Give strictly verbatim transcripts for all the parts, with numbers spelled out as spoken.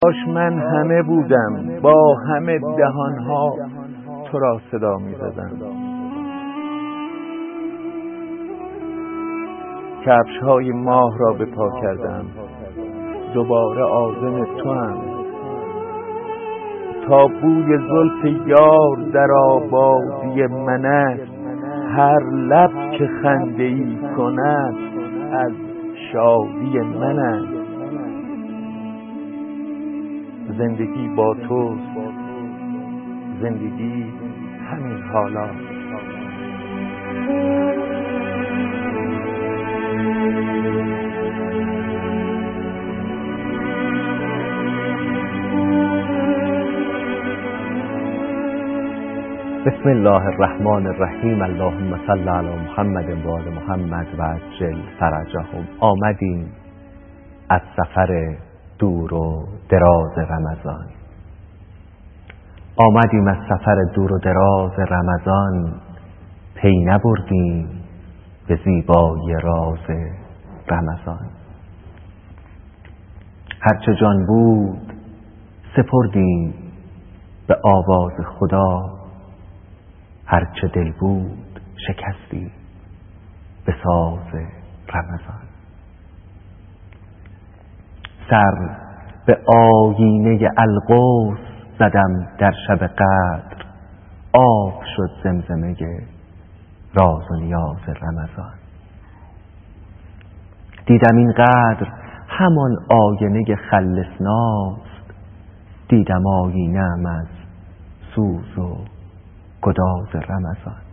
کاش من همه بودم با همه دهانها تو را صدا می زدم. کفش های ماه را به پا کردم، دوباره عازم تو هم. تا بوی زلف یار در آبادی من است، هر لب که خنده ای کند از شادی من است. زندگی با توست، زندگی همین حالا. بسم الله الرحمن الرحیم. اللهم صل علی محمد و آل محمد و عجل فرجهم. آمدیم از سفر دور و دراز رمضان، آمدیم از سفر دور و دراز رمضان، پی نبردیم به زیبایی راز رمضان. هرچه جان بود سپردیم به آواز خدا، هرچه دل بود شکستی به ساز رمضان. سر به آیینه القدس زدم در شب قدر، آب شد زمزمه راز و نیاز رمضان. دیدم این قدر همان آینه خلصناست، دیدم آینه‌ام از سوز و گداز رمضان.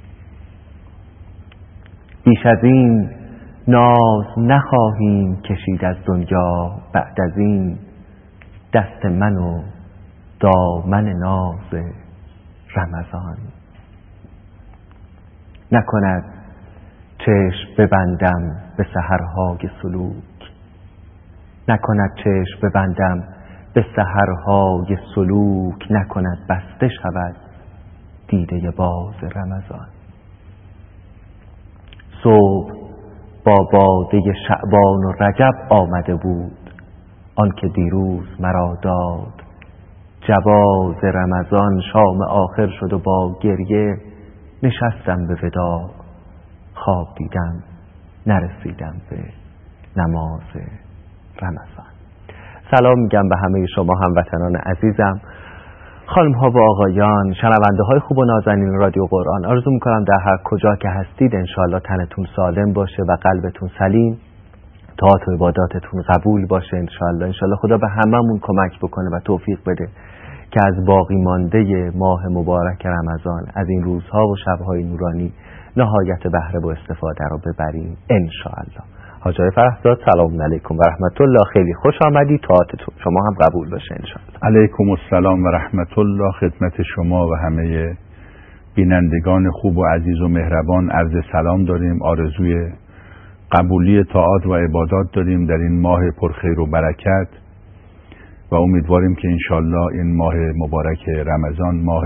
بیش از این ناز نخواهیم کشید از دنیا، بعد از این دست من و دامن ناز رمضان. نکند چشم ببندم به سحرهای سلوک، نکند چشم ببندم به سحرهای سلوک، نکند بسته شود دیده باز رمضان. صبح با باده شعبان و رجب آمده بود، آن که دیروز مرا داد جواز رمضان. شام آخر شد و با گریه نشستم به وداع، خواب دیدم نرسیدم به نماز رمضان. سلام میگم به همه شما هموطنان عزیزم، خانم ها و آقایان، شنونده های خوب و نازنین رادیو قرآن. آرزو میکنم در هر کجا که هستید انشاءالله تنتون سالم باشه و قلبتون سلیم، طاعت و عباداتتون قبول باشه انشاءالله. انشاءالله خدا به هممون کمک بکنه و توفیق بده که از باقی مانده ماه مبارک رمضان، از این روزها و شبهای نورانی نهایت بهره و استفاده رو ببریم انشاءالله. حاج آقای فرهزاد سلام علیکم و رحمت الله، خیلی خوش آمدید، طاعتتون شما هم قبول باشه انشاءالله. علیکم السلام و رحمت الله خدمت شما و همه بینندگان خوب و عزیز و مهربان عرض سلام داریم. آرزوی قبولی طاعات و عبادات داریم در این ماه پرخیر و برکت و امیدواریم که انشاءالله این ماه مبارک رمضان ماه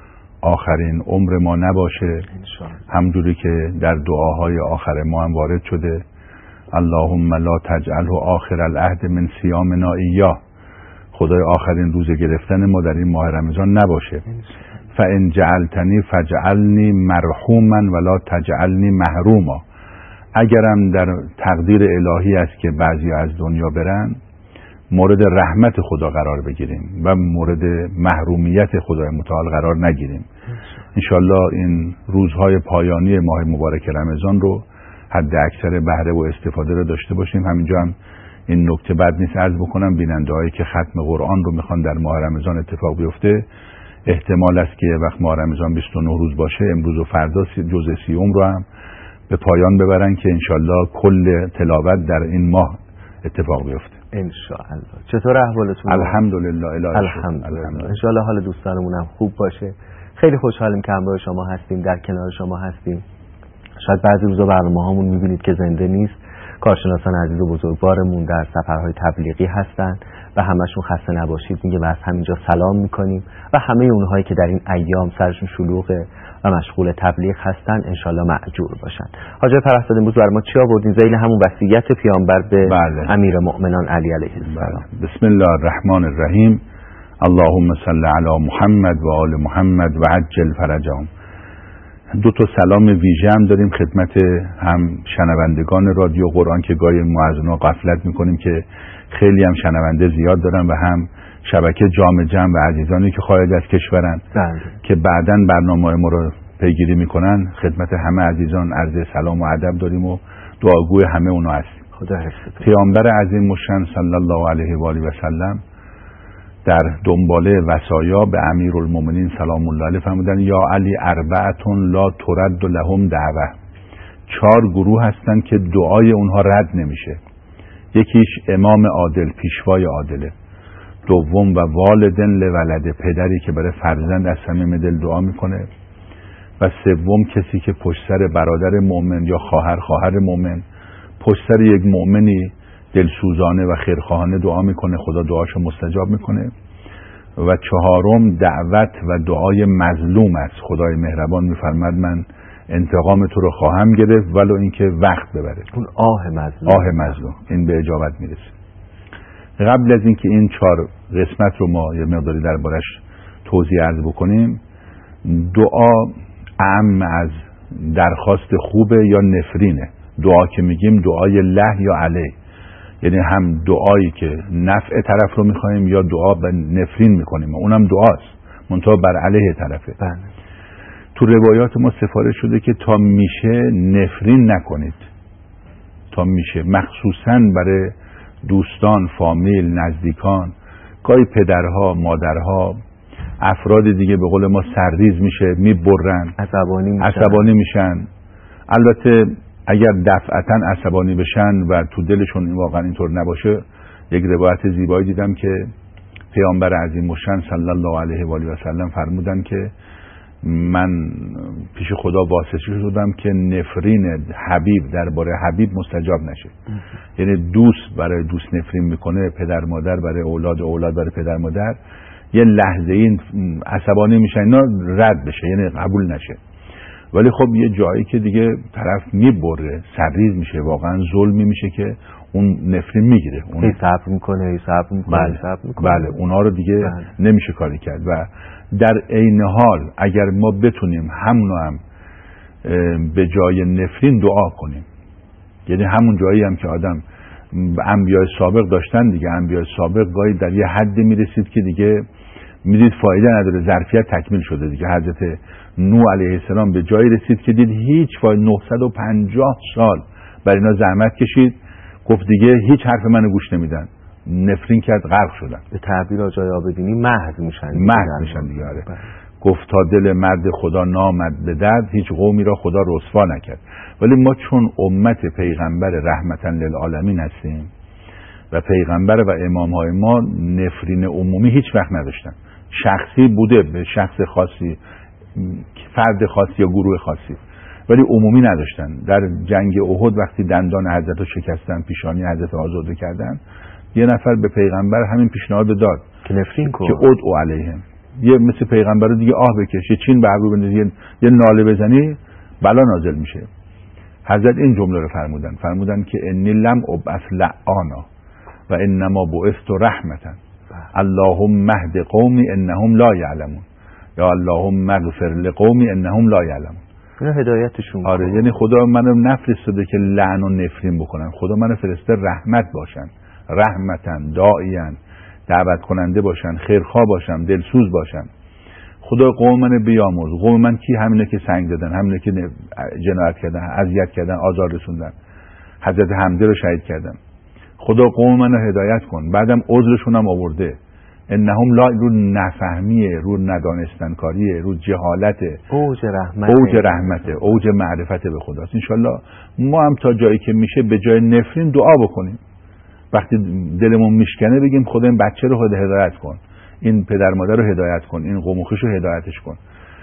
آخرین عمر ما نباشه، همجوری که در دعاهای آخر ما هم وارد شده: اللهم لا تجعله آخر العهد من صیامنا ایاه. خدای آخرین روز گرفتن ما در این ماه رمضان نباشه. فان جعلتنی فجعلنی مرحوما ولا تجعلنی محروما. اگرم در تقدیر الهی است که بعضی از دنیا برن، مورد رحمت خدا قرار بگیریم و مورد محرومیت خدای متعال قرار نگیریم. انشالله این روزهای پایانی ماه مبارک رمضان رو حد اکثر بهره و استفاده رو داشته باشیم. همینجا هم این نکته بد نیست عرض بکنم، بیننده هایی که ختم قرآن رو میخوان در ماه رمضان اتفاق بیفته، احتمال است که وقت ماه رمضان بیست و نه روز باشه، امروز و فردا جزء سیوم رو هم به پایان ببرن که انشالله کل تلاوت در این ماه اتفاق بیفته انشاءالله. چطور احوالتون؟ الحمدلله الهی الحمدلله. انشاءالله حال دوستانمون هم خوب باشه. خیلی خوشحالیم که همراه شما هستیم، در کنار شما هستیم. شاید بعضی روزا برنامه هامون میبینید که زنده نیست، کارشناسان عزیز و بزرگوارمون در سفرهای تبلیغی هستن و همشون خسته نباشید میگه و از همینجا سلام میکنیم و همه اونهایی که در این ایام سرشون شلوغه و مشغول تبلیغ هستن انشالله مأجور باشن. حاج فرهزاد امروز برای ما چی آوردین؟ ذیل همون وصیت پیامبر به بله. امیر مؤمنان علی علیه السلام. بله. بسم الله الرحمن الرحیم. اللهم صل علی محمد و آل محمد و عجل فرجهم. دو تا سلام ویژه هم داریم خدمت هم شنوندگان رادیو قرآن که گاهی ما از اونا غفلت میکنیم که خیلی هم شنونده زیاد دارن و هم شبکه جام جم و عزیزانی که خارج از کشورن بله. که بعداً برنامه ما رو پیگیری میکنن. خدمت همه عزیزان عرض سلام و ادب داریم و دعاگوی همه اونا هستیم. خدا حفظتون. پیامبر عظیم مشن صلی الله علیه و آله و سلم در دنباله وصایا به امیرالمومنین سلام الله علیه فرمودن یا علی اربعتون لا ترد لهم دعوه. چهار گروه هستن که دعای اونها رد نمیشه. یکیش امام عادل، پیشوای عادله. دوم و والدن لولده، پدری که برای فرزند از صمیم دل دعا میکنه. و سوم کسی که پشت سر برادر مؤمن یا خواهر خواهر مؤمن پشت سر یک مؤمنی دلسوزانه و خیرخواهانه دعا میکنه، خدا دعاشو مستجاب میکنه. و چهارم دعوت و دعای مظلوم است. خدای مهربان میفرماد من انتقام تو رو خواهم گرفت ولو اینکه وقت ببره. اون آه مظلوم. آه مظلوم این به اجابت میرسه. قبل از اینکه این چهار قسمت رو ما یه مقداری دربارش توضیح عرض بکنیم، دعا اعم از درخواست خوبه یا نفرینه. دعا که میگیم دعای له یا علیه، یعنی هم دعایی که نفع طرف رو میخوایم یا دعا به نفرین میکنیم، اونم دعاست منتها بر علیه طرفه. بله. تو روایات ما سفارش شده که تا میشه نفرین نکنید، تا میشه، مخصوصا برای دوستان، فامیل، نزدیکان. گاهی پدرها، مادرها، افراد دیگه به قول ما سرریز میشه، میبرن، عصبانی میشن. عصبانی میشن. البته اگر دفعتا عصبانی بشن و تو دلشون واقعا اینطور نباشه، یک روایت زیبایی دیدم که پیامبر عظیم الشأن صلی الله علیه و آله و سلم فرمودن که من پیش خدا واسطه شدم که نفرین حبیب درباره حبیب مستجاب نشه. یعنی دوست برای دوست نفرین میکنه، پدر مادر برای اولاد، اولاد برای پدر مادر، یه لحظه این عصبانی میشن اینا رد بشه، یعنی قبول نشه. ولی خب یه جایی که دیگه طرف میبره، سرریز میشه، واقعا ظلمی میشه که اون نفرین میگیره، اون هی صبر میکنه، هی صبر میکنه، بله. صبر میکنه. بله اونا رو دیگه بله. نمیشه کاری کرد. و در عین حال اگر ما بتونیم همونو هم به جای نفرین دعا کنیم، یعنی همون جایی هم که آدم انبیاء سابق داشتن دیگه، انبیاء سابق گاهی در یه حدی میرسید که دیگه میدید فایده نداره، ظرفیت تکمیل شده دیگه. حضرت نوح علیه السلام به جایی رسید که دید هیچ فایده، نهصد و پنجاه سال برای اینا زحمت کشید، گفت دیگه هیچ حرف منو گوش نمیدن، نفرین کرد، غرق شدن. به تعبیر آجای آبدینی مهد میشن، مهد میشن دیگه. آره. گفت تا دل مرد خدا نامد به درد، هیچ قومی را خدا رسوا نکرد. ولی ما چون امت پیغمبر رحمتا للعالمین هستیم و پیغمبر و امامهای ما نفرین عمومی هیچ وقت نداشتن. شخصی بوده به شخص خاصی، فرد خاصی یا گروه خاصی، ولی عمومی نداشتن. در جنگ احد وقتی دندان حضرت رو شکستن، پیشانی حضرت آزاده کردن، یه نفر به پیغمبر همین پیشنهاد داد که نفرین کن، که ادعو علیهم، یه مثل پیغمبر رو دیگه آه بکش، یه چین به ابرو بندازی، یه, یه ناله بزنی بلا نازل میشه. حضرت این جمله رو فرمودن، فرمودن که انی لم ابعث لعانا و انما بعثت رحمتا اللهم اهد قومی انهم لا یعلمون یا اللهم اغفر لقومی انهم لا یعلمون. اینا هدایتشون. آره، یعنی خدا منو نفرستاده که لعن و نفرین بکنن، خدا منو فرسته رحمت باشن، رحمتن، داعیان، دعوت کننده باشن، خیرخواه باشن، دلسوز باشن. خدا قوم منو بیامرز. قوم من کی؟ همینه که سنگ دادن، همینه که جنایت کردن، اذیت کردن، آزار رسوندن، حضرت حمزه رو شهید کردن. خدا قوم منو هدایت کن. بعدم عذرشون هم آورده، انهم لا، رو نفهمیه، رو ندانستن کاریه، رو جهالته، اوج رحمت، اوج رحمته، اوج معرفت به خداست. انشالله ما هم تا جایی که میشه به جای نفرین دعا بکنیم. وقتی دلمون میشکنه بگیم خدا این بچه رو هدایت کن، این پدر مادر رو هدایت کن، این قوم و خویش رو هدایتش کن.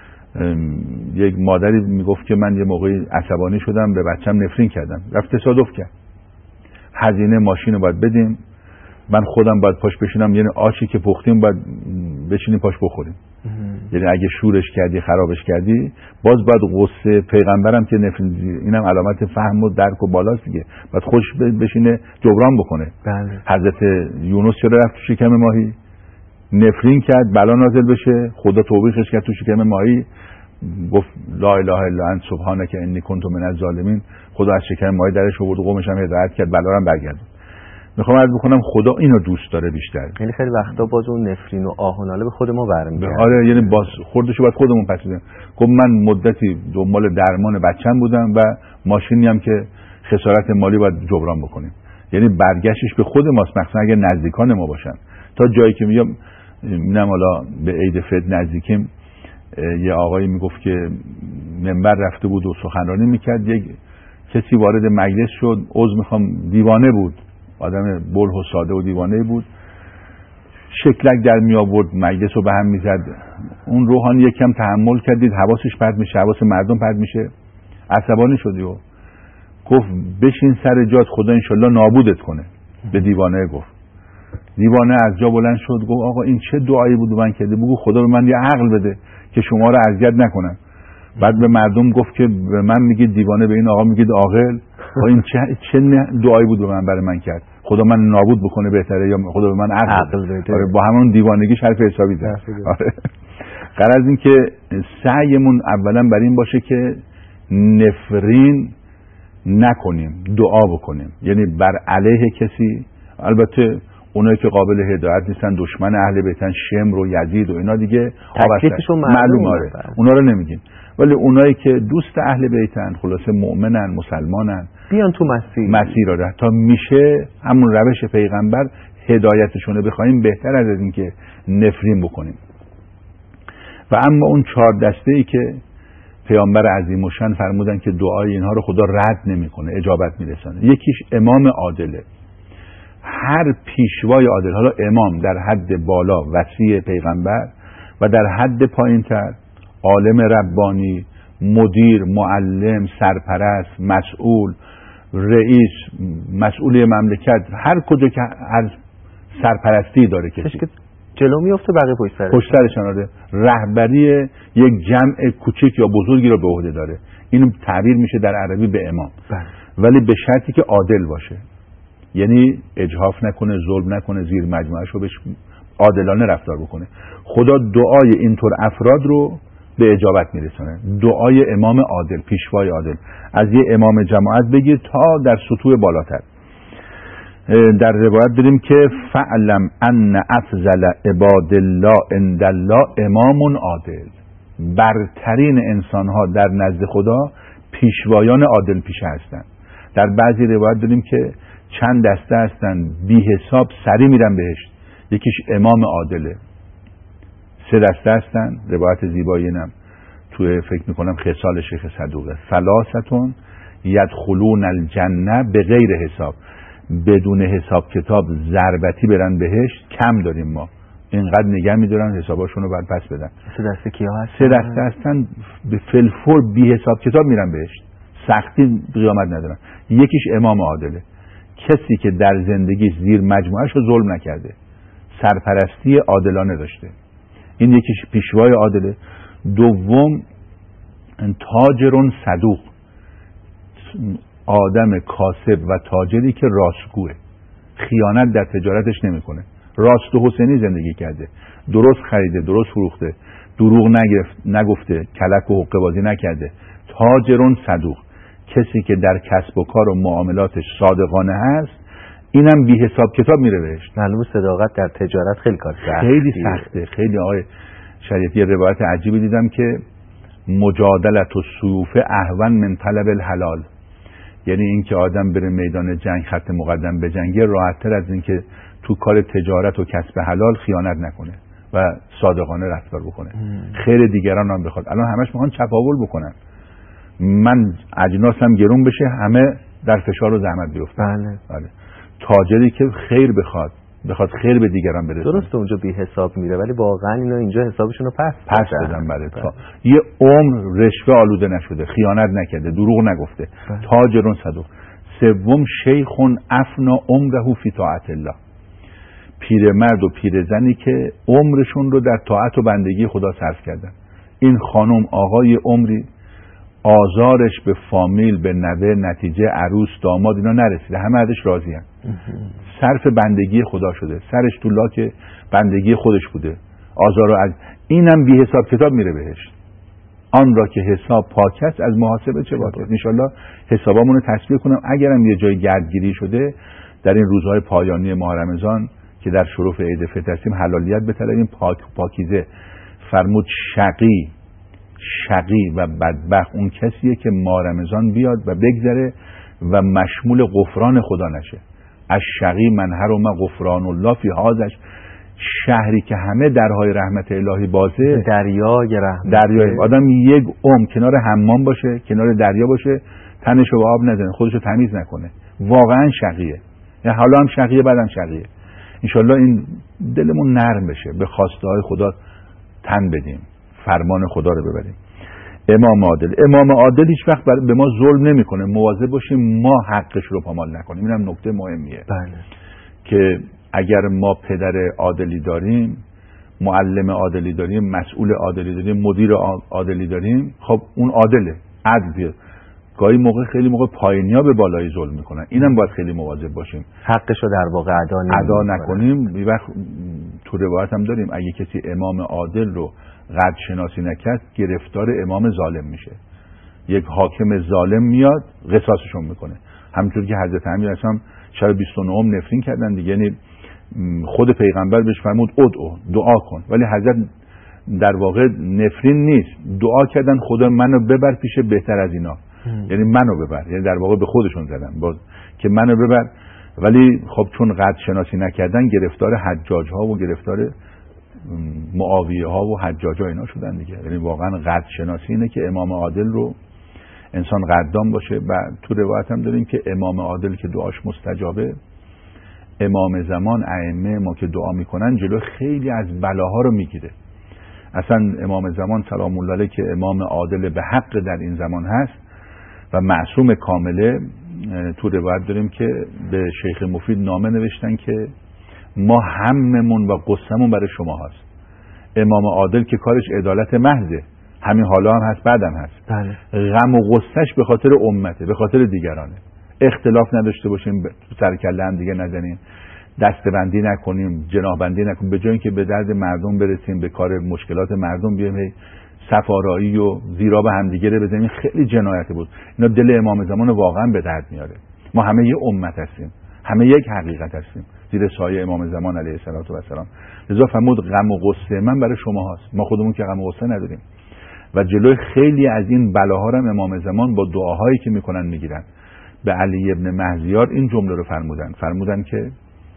یک مادری میگفت که من یه موقعی عصبانی شدم، به بچم نفرین کردم، رفت تصادف کرد، هزینه ماشین رو باید بدیم من خودم باید پاش بشینم، یعنی آشی که پختیم باید بشینیم پاش بخوریم. یعنی اگه شورش کردی خرابش کردی باز باید غصه پیغمبرم که نفرین، اینم علامت فهم و درک و بالاست دیگه، باید خوش بشینه جبران بکنه. بله. حضرت یونس چرا رفت تو شکم ماهی؟ نفرین کرد بلا نازل بشه، خدا توبیخش کرد تو شکم ماهی، گفت لا اله الا انت سبحانک انی کنت من الظالمین، خدا از شکم ماهی درش آورد، قومش هم هدایت کرد، بلا هم برگردون. میخوام عرض بکنم خدا اینو دوست داره بیشتر. یعنی خیلی وقتا باز اون نفرین و آه و ناله به خود ما برمیگرده. آره، یعنی باز خوردشو باید خودمون پس بدیم. گفت من مدتی دنبال درمان بچم بودم و ماشینی هم که خسارت مالی باید جبران بکنیم. یعنی برگشتش به خود ماست، مخصوصا اگه نزدیکان ما باشن. تا جایی که میگم اینم حالا به عید فطر نزدیکیم، یه آقایی میگفت که منبر رفته بود و سخنرانی میکرد، یک کسی وارد مجلس شد، عذر میخوام، دیوانه بود، آدم بلح و ساده و دیوانه بود، شکلک در می آورد، مجلس رو به هم میزد. اون روحانی یکم تحمل کردید، حواسش پرت میشه، حواس مردم پرت میشه، عصبانی شدی و گفت بشین سر جات، خدا انشالله نابودت کنه. به دیوانه گفت. دیوانه از جا بلند شد گفت آقا این چه دعایی بود من کرده، بگو خدا به من یه عقل بده که شما رو اذیت نکنم. بعد به مردم گفت که به من میگید دیوانه، به این آقا میگید عاقل. این چه چه دعایی بود به من برای من کرد، خدا من نابود بکنه بهتره یا خدا به من عقل بده. آره، با همون دیوانگی حرف حسابی زد. آره. غرض این که سعیمون اولا بر این باشه که نفرین نکنیم، دعا بکنیم، یعنی بر علیه کسی. البته اونایی که قابل هدایت نیستن، دشمن اهل بیتن، شمر و یزید و اینا دیگه تکلیفشون معلومه، آره. اونا رو نمیگیم، ولی اونایی که دوست اهل بیتن، خلاصه مؤمنن، مسلمانن، بیان تو مسیر مسیر رو تا میشه همون روش پیغمبر هدایتشون رو بخوایم، بهتر از این که نفرین بکنیم. و اما اون چهار دسته ای که پیامبر عظیم الشأن فرمودن که دعای اینها رو خدا رد نمیکنه، اجابت میرسانه. یکیش امام عادله. هر پیشوای عادل، حالا امام در حد بالا وصی پیغمبر و در حد پایینتر عالم ربانی، مدیر، معلم، سرپرست، مسئول، رئیس، مسئول مملکت، هر کجا که هر سرپرستی داره کسی که جلو میفته بقیه پشت سرش پشت سرشان داره، رهبری یک جمع کوچک یا بزرگی رو به عهده داره. این تعبیر میشه در عربی به امام. بله. ولی به شرطی که عادل باشه، یعنی اجحاف نکنه، ظلم نکنه، زیر مجموعه‌اش رو بهش عادلانه رفتار بکنه. خدا دعای اینطور افراد رو به اجابت میرسونه. دعای امام عادل، پیشوای عادل، از یه امام جماعت بگیر تا در سطوح بالاتر. در روایت داریم که فعلم ان افضل عباد الله عند الله امام عادل. برترین انسان‌ها در نزد خدا پیشوایان عادل پیشه هستند. در بعضی روایت داریم که چند دسته هستن بی حساب سری میرن بهشت، یکیش امام عادله. سه دسته هستن، روایت زیبایی اینم توی فکر میکنم خصال شیخ صدوقه، ثلاثتون یدخلون الجنه به غیر حساب، بدون حساب کتاب ضربتی برن بهشت. کم داریم ما، اینقدر نگه میدارن حساباشون رو بعد پس بدن. سه دسته کیا هستن؟ سه دسته هستن به فلفور بی حساب کتاب میرن بهشت، سختی قیامت ندارن. یکیش امام عادله، کسی که در زندگی زیر مجموعهش رو ظلم نکرده، سرپرستی عادلانه داشته، این یکیش پیشوای عادله. دوم تاجرون صدوق، آدم کاسب و تاجری که راستگوه، خیانت در تجارتش نمیکنه، راست و حسینی زندگی کرده، درست خریده، درست فروخته، دروغ نگفت نگفته، کلک و حقه بازی نکرده. تاجرون صدوق، کسی که در کسب و کار و معاملاتش صادقانه هست، اینم بی حساب کتاب میره بهش. معلومه صداقت در تجارت خیلی کار سخته، خیلی سخته. خیلی آقای شریعتی یه روایت عجیبی دیدم که مجادلت و سیوف اهون من طلب الحلال، یعنی این که آدم بره میدان جنگ خط مقدم بجنگه راحت‌تر از این که تو کار تجارت و کسب حلال خیانت نکنه و صادقانه رفتار بکنه. خیر دیگران هم بخواد. الان همش میخوان چپاول بکنن، من اجناسم گرون بشه، همه در فشار و زحمت بیفتن. بله. بله. تاجری که خیر بخواد، بخواد خیر به دیگران برسونه. درسته اونجا بی حساب میره، ولی واقعا اینا اینجا حسابشون رو پس پس بدن. بله. تا یه عمر رشوه آلوده نشده، خیانت نکرده، دروغ نگفته. بله. تاجرون صدوق. سوم شیخون افنا عمره فی طاعت الله، پیرمرد و پیرزنی که عمرشون رو در طاعت و بندگی خدا صرف کردن. این خانم آقای عمری آزارش به فامیل، به نوه، نتیجه عروس، داماد اینا نرسیده، همه ازش راضی هم. صرف بندگی خدا شده، سرش تو لاک بندگی خودش بوده، آزار و از اینم بی حساب کتاب میره بهشت. آن را که حساب پاک است از محاسبه چه باک است. انشالله حسابامون رو تصفیه کنم. اگرم یه جای گردگیری شده در این روزهای پایانی ماه رمضان که در شروع عید فطر هستیم حلالیت بطلبیم، پاک پاکیزه. فرمود شقی شقی و بدبخت اون کسیه که ماه رمضان بیاد و بگذره و مشمول غفران خدا نشه. از شقی من حرم غفران الله فی هازش، شهری که همه درهای رحمت الهی بازه، دریای رحمت. دریای آدم یک عمر کنار حمام باشه، کنار دریا باشه، تنشو به آب نزنه، خودشو تمیز نکنه، واقعا شقیه. یعنی حالا هم شقیه، بعدم شقیه. انشالله این دلمون نرم بشه، به خواسته های خدا تن بدیم، فرمان خدا رو ببریم. امام عادل امام عادل هیچ وقت به ما ظلم نمیکنه. مواظب باشیم ما حقش رو پامال نکنیم. اینم نکته مهمیه. بله. که اگر ما پدر عادلی داریم، معلم عادلی داریم، مسئول عادلی داریم، مدیر عادلی داریم، خب اون عادله، عدل بیاد. گاهی موقع خیلی موقع پایینیا به بالای ظلم میکنن، اینم باید خیلی مواظب باشیم، حقش رو در واقع ادا ادا نکنیم. یه وقت تو روایت هم داریم اگه کسی امام عادل رو قدر شناسی نکرد گرفتار امام ظالم میشه. یک حاکم ظالم میاد قصاصشون میکنه، همونطور که حضرت امیر اعظم شب بیست و نهم نفرین کردن دیگه. یعنی خود پیغمبر بهش فرمود ادعو، دعا کن، ولی حضرت در واقع نفرین نیست، دعا کردن خدا منو ببر پیش بهتر از اینا. یعنی منو ببر، یعنی در واقع به خودشون زدن باز که منو ببر. ولی خب چون قدر شناسی نکردن گرفتار حجاج ها و گرفتار معاویه ها و حجاج ها اینا شدن دیگه. یعنی واقعا قدر شناسی اینه که امام عادل رو انسان قدردان باشه. و تو روایت هم داریم که امام عادل که دعاش مستجابه، امام زمان ائمه ما که دعا میکنن جلو خیلی از بلاها رو میگیره. اصلا امام زمان سلام الله علیه که امام عادل به حق در این زمان هست و معصوم کامله، تو روایت داریم که به شیخ مفید نامه نوشتن که ما هممون و قصمون برای شما هست. امام عادل که کارش عدالت محضه، همین حالا هم هست، بعدم هست. بله. غم و غصهش به خاطر امته، به خاطر دیگرانه. اختلاف نداشته باشیم، سر کله هم دیگه نزنیم، دستبندی نکنیم، جناحبندی نکنیم، به جای اینکه به درد مردم برسیم، به کار مشکلات مردم بیایم هی صفارایی و زیرا به همدیگه رو بزنیم. خیلی جنایت بود. اینا دل امام زمان واقعا به درد میاره. ما همه یه امت هستیم، همه یک حقیقت هستیم زیر سایه امام زمان علیه السلام. لذا فرمود غم و غصه من برای شما هست. ما خودمون که غم و غصه نداریم و جلوی خیلی از این بلاها رو امام زمان با دعاهایی که میکنن میگیرن. به علی ابن مهزیار این جمله رو فرمودن فرمودن که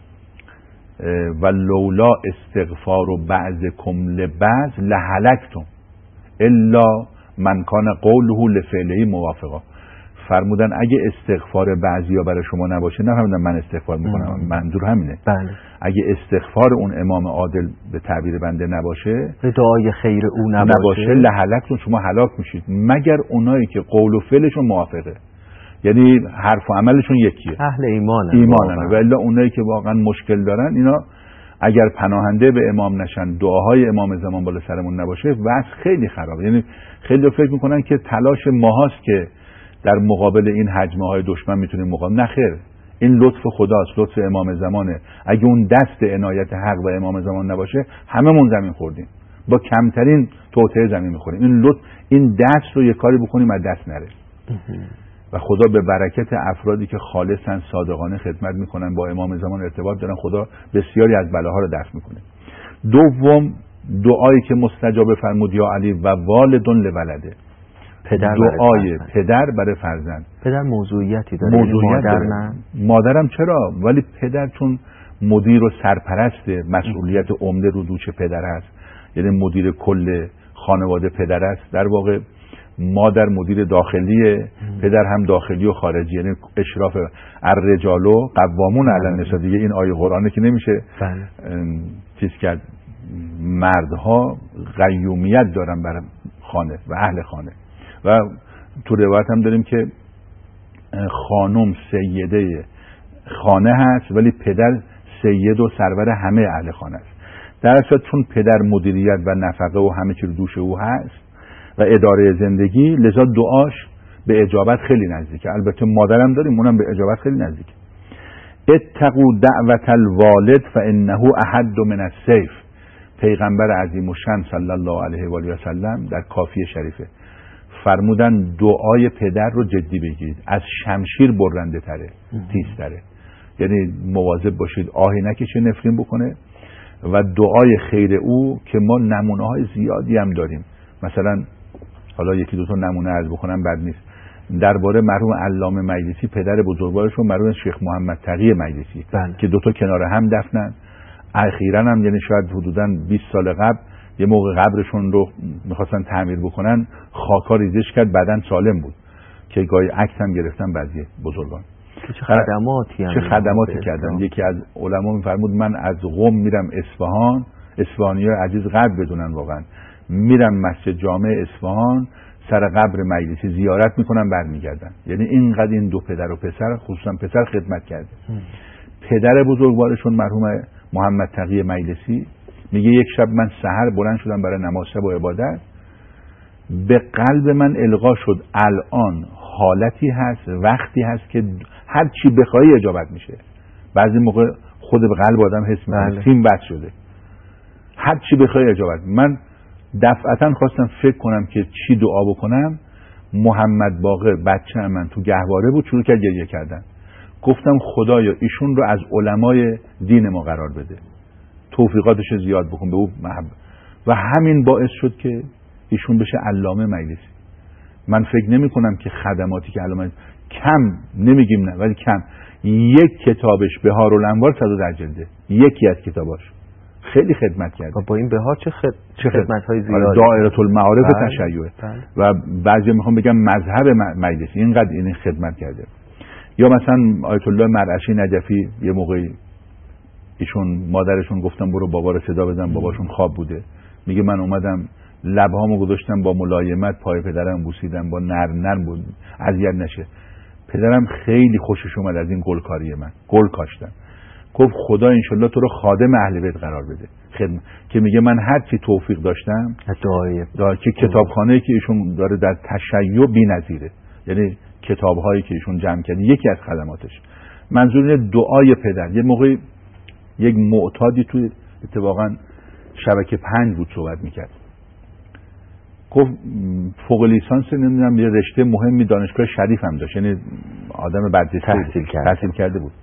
و لولا استغفار و بعضکم لبعض لهلکتم الا من کان قوله لفعله موافقا. فرمودن اگه استغفار بعضیا برای شما نباشه، نه فرمودن من استغفار میکنم، منظور همینه. بله. اگه استغفار اون امام عادل به تعبیر بنده نباشه، به دعای خیر او نباشه, نباشه لهلکتون، شما هلاک میشید، مگر اونایی که قول و فعلشون موافقه، یعنی حرف و عملشون یکیه، اهل ایمانن ایمانن. و الا اونایی که واقعا مشکل دارن، اینا اگر پناهنده به امام نشن، دعاهای امام زمان بالا سرمون نباشه، وضع خیلی خرابه. یعنی خیلی فکر میکنن که تلاش ماهاست که در مقابل این حجمه های دشمن میتونیم مقابل. نه خیر، این لطف خداست، لطف امام زمانه. اگه اون دست عنایت حق و امام زمان نباشه، هممون زمین خوردیم، با کمترین توطئه زمین میخوریم. این لطف، این دست رو یه کاری بکنیم از دست نره. و خدا به برکت افرادی که خالصن، صادقانه خدمت میکنن، با امام زمان ارتباط دارن، خدا بسیاری از بلاها رو دفع میکنه. دوم، دعایی که مستجاب فرمود یا علی و والدون لولده، پدر دعای پدر برای فرزند. پدر موضوعیتی داره، موضوعیت مادر داره. نه؟ مادرم چرا؟ ولی پدر چون مدیر و سرپرست، مسئولیت عمده رو دوش پدر است، یعنی مدیر کل خانواده پدر است. در واقع مادر مدیر داخلیه، پدر هم داخلی و خارجی، یعنی اشراف الرجال قوامون علی النساء. دیگه این آیه قرآنه که نمیشه چیز کرد. مردها قیومیت دارن بر خانه و اهل خانه. و تو روایت هم داریم که خانم سیده خانه هست ولی پدر سید و سرور همه اهل خانه است. در اصل چون پدر مدیریت و نفقه و همه چی رو دوش او هست و اداره زندگی، لذا دعاش به اجابت خیلی نزدیکه. البته مادرم داریم، اونم به اجابت خیلی نزدیکه. اتقوا دعوت الوالد فانه احد من السیف. پیغمبر عظیم الشان صلی الله علیه و آله و سلم در کافیه شریفه فرمودن دعای پدر رو جدی بگیرید، از شمشیر برنده تره، تیزتره. یعنی مواظب باشید آهی نکشه نفرین بکنه. و دعای خیر او که ما نمونه های زیادی هم داریم، مثلا حالا یکی دو تا نمونه عرض بکنم بد نیست. درباره مرحوم علامه مجلسی پدر بزرگوارشون مرحوم شیخ محمد تقی مجلسی بند. که دو تا کنار هم دفنن. اخیراً هم یعنی شاید حدوداً بیست سال قبل یه موقع قبرشون رو می‌خواستن تعمیر بکنن، خاکا ریزش کرد، بدن سالم بود که گاهی عکس هم گرفتن بعضی بزرگان. چه خدماتی چه خدماتی کردن. یکی از علما می‌فرمود من از قم میرم اصفهان، اصفهانی‌ها عزیز قدر بدونن واقعا، میرم مسجد جامع اصفهان سر قبر مجلسی زیارت میکنن برمیگردن. یعنی اینقدر این دو پدر و پسر، خصوصا پسر خدمت کرده. ام. پدر بزرگوارشون مرحوم محمد تقی مجلسی میگه یک شب من سحر بلند شدم برای نماز شب و عبادت، به قلب من القا شد الان حالتی هست، وقتی هست که هر چی بخوای اجابت میشه. بعضی موقع خود به قلب آدم حس میکنه سیم بس شده، هر چی بخوای اجابت. من دفعتا خواستم فکر کنم که چی دعا بکنم. محمد باقر بچه من تو گهواره بود، شروع کرد گریه کردن. گفتم خدایا ایشون رو از علمای دین ما قرار بده، توفیقاتش زیاد بکن به او محبت. و همین باعث شد که ایشون بشه علامه مجلسی. من فکر نمی کنم که خدماتی که علامه کم نمیگیم نه ولی کم، یک کتابش بهار الانوار صد و ده جلده، یکی از کتاباش خیلی خدمت کرده. و با این بهار چه خد... چه خدمت‌های زیادی، دائره المعارف تشیع و بعضی میخوام بگم مذهب مجلسی اینقدر این خدمت کرده. یا مثلا آیت الله مرعشی نجفی یه موقعی ایشون مادرشون گفتم برو بابا رو صدا بزن، باباشون خواب بوده، میگه من اومدم لبهامو گذاشتم با ملایمت پای پدرم بوسیدم، با نرم نرم بود اذیت نشه. پدرم خیلی خوشش اومد از این گلکاری من، گل کاشتم. گفت خدا انشالله تو رو خادم اهل بیت قرار بده. خدمت که میگه من هر چی توفیق داشتم دعای دعای که کتابخانه‌ای که ایشون داره در تشیع بی‌نظیره، یعنی کتاب‌هایی که ایشون جمع کرده یکی از خدماتش. منظور اینه دعای پدر. یه موقع یک معتادی توی اتفاقا شبکه پنج بود صحبت میکرد، گفت فوق لیسانس نمیدونم یه رشته مهمی دانشگاه شریف هم داشت، یعنی آدم برجسته تحصیل کرده. تحصیل کرده بود.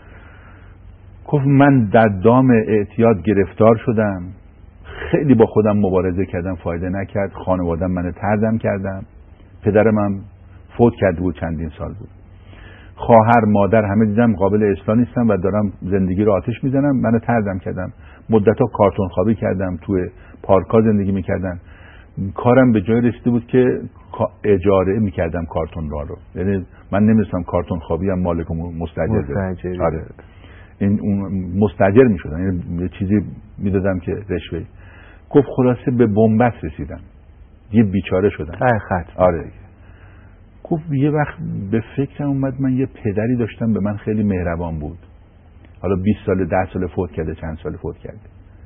گفت من در دام اعتیاد گرفتار شدم، خیلی با خودم مبارزه کردم، فایده نکرد، خانوادم منو طردم کردم، پدرم هم فوت کرده بود چندین سال بود، خواهر مادر همه دیدم قابل اصلاح نیستم و دارم زندگی رو آتش میزنم، منو طردم کردم، مدت‌ها کارتون خوابی کردم، توی پارک‌ها زندگی میکردم، کارم به جای رسیده بود که اجاره میکردم کارتون را رو، یعنی من نمی‌دونستم کارتون خوابی هم مالک مستاجر. آره این اون مستاجر میشدن، یعنی یه چیزی میدادم که رشوه. گفت خلاصه به بنبست رسیدم، یه بیچاره شدم. خط. آره. گفت یه وقت به فکرم اومد من یه پدری داشتم به من خیلی مهربان بود، حالا بیست سال ده سال فوت کرده، چند سال فوت کرده.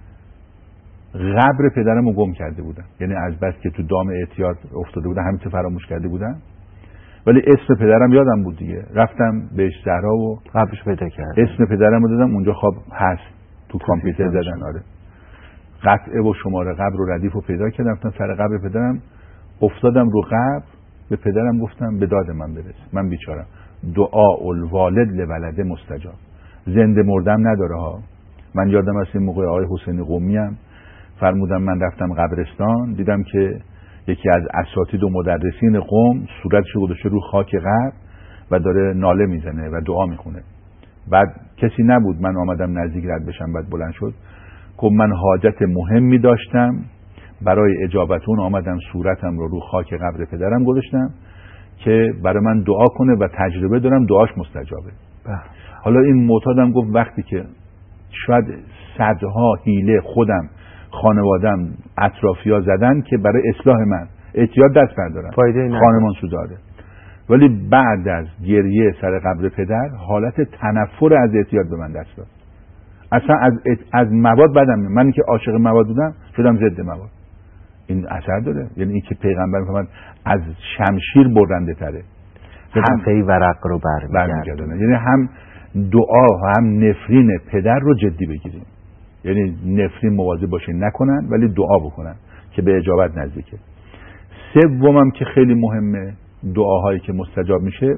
قبر پدرم رو گم کرده بودم، یعنی از بس که تو دام اعتیاد افتاده بودم همین تو فراموش کرده بودم، ولی اسم پدرم یادم بود دیگه. رفتم بهش زهرا و قبرش پیدا کردم، اسم پدرم رو دادم، اونجا خواب هست تو کامپیوتر زدن. آره قطعه و شماره قبر و ردیف رو پیدا کردم، رفتم سر قبر پدرم، افتادم رو قبر، به پدرم گفتم به داد من برس، من بیچارم، دعا الوالد لولده مستجاب، زنده مردم نداره ها. من یادم از این موقع آقای حسین قمی هم فرمودم، من رفتم قبرستان دیدم که یکی از اساتید و مدرسین قم صورتش گذاشته رو خاک قبر و داره ناله میزنه و دعا میخونه. بعد کسی نبود، من آمدم نزدیک رد بشم، بعد بلند شد که من حاجت مهمی داشتم، برای اجابتون آمدم صورتم رو رو خاک قبر پدرم گذاشتم که برای من دعا کنه و تجربه دارم دعاش مستجابه. بح. حالا این معتادم گفت وقتی که شاید صدها حیله خودم، خانوادم، اطرافیا زدن که برای اصلاح من اعتیاد دست بردارن، خانمان سوداره، ولی بعد از گریه سر قبر پدر حالت تنفر از اعتیاد به من دست داد. اصلا از از مواد بدم میاد. من که عاشق مواد بودم شدم ضد مواد. این اثر داره. یعنی این که پیغمبر میفهمد از شمشیر برنده تره، صفحه ورق رو برمیگردونه. یعنی هم دعا و هم نفرین پدر رو جدی بگیریم. یعنی نفرین مواظب باشین نکنن ولی دعا بکنن که به اجابت نزدیکه. سومم که خیلی مهمه، دعاهایی که مستجاب میشه،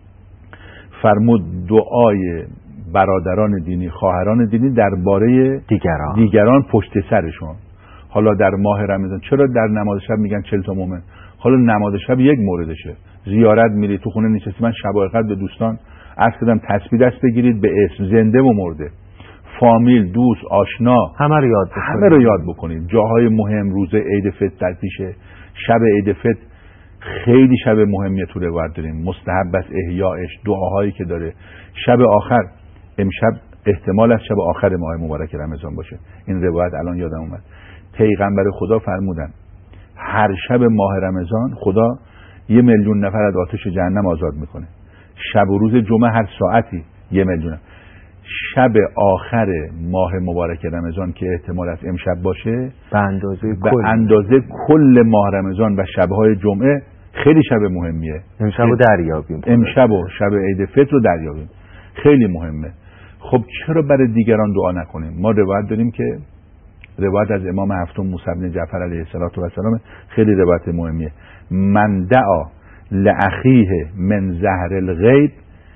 فرمود دعای برادران دینی، خواهران دینی درباره دیگران دیگران پشت سرشون. حالا در ماه رمضان چرا در نماز شب میگن چهل تا مومن؟ حالا نماز شب یک موردشه. زیارت میری، تو خونه نشستی، من شب قدر به دوستان عرض کردم تسبیح دست بگیرید به اسم، زنده و مرده، فامیل، دوست، آشنا، همه رو یاد بکنید. همه رو یاد بکنید. جاهای مهم، روز عید فطر در پیشه، شب عید فطر خیلی شب مهمیه تو روایت داریم، مستحب است احیاءش، دعاهایی که داره. شب آخر، امشب احتمال از شب آخر ماه مبارک رمضان باشه. این روایت الان یادم اومد. پیغمبر خدا فرمودن هر شب ماه رمضان خدا یه میلیون نفر از آتش جهنم آزاد میکنه. شب و روز جمعه هر ساعتی یه میلیون. شب آخر ماه مبارک رمضان که احتمال است امشب باشه، به اندازه به کل اندازه کل ماه رمضان و شبهای جمعه خیلی شب مهمیه. امشب رو دریابیم، امشب و شب عید فطر رو دریابیم، خیلی مهمه. خب چرا برای دیگران دعا نکنیم؟ ما روایت داریم که روایت از امام هفتم موسی بن جعفر علیه السلام، خیلی روایت مهمیه. من دعا لاخیه من زهر الغیب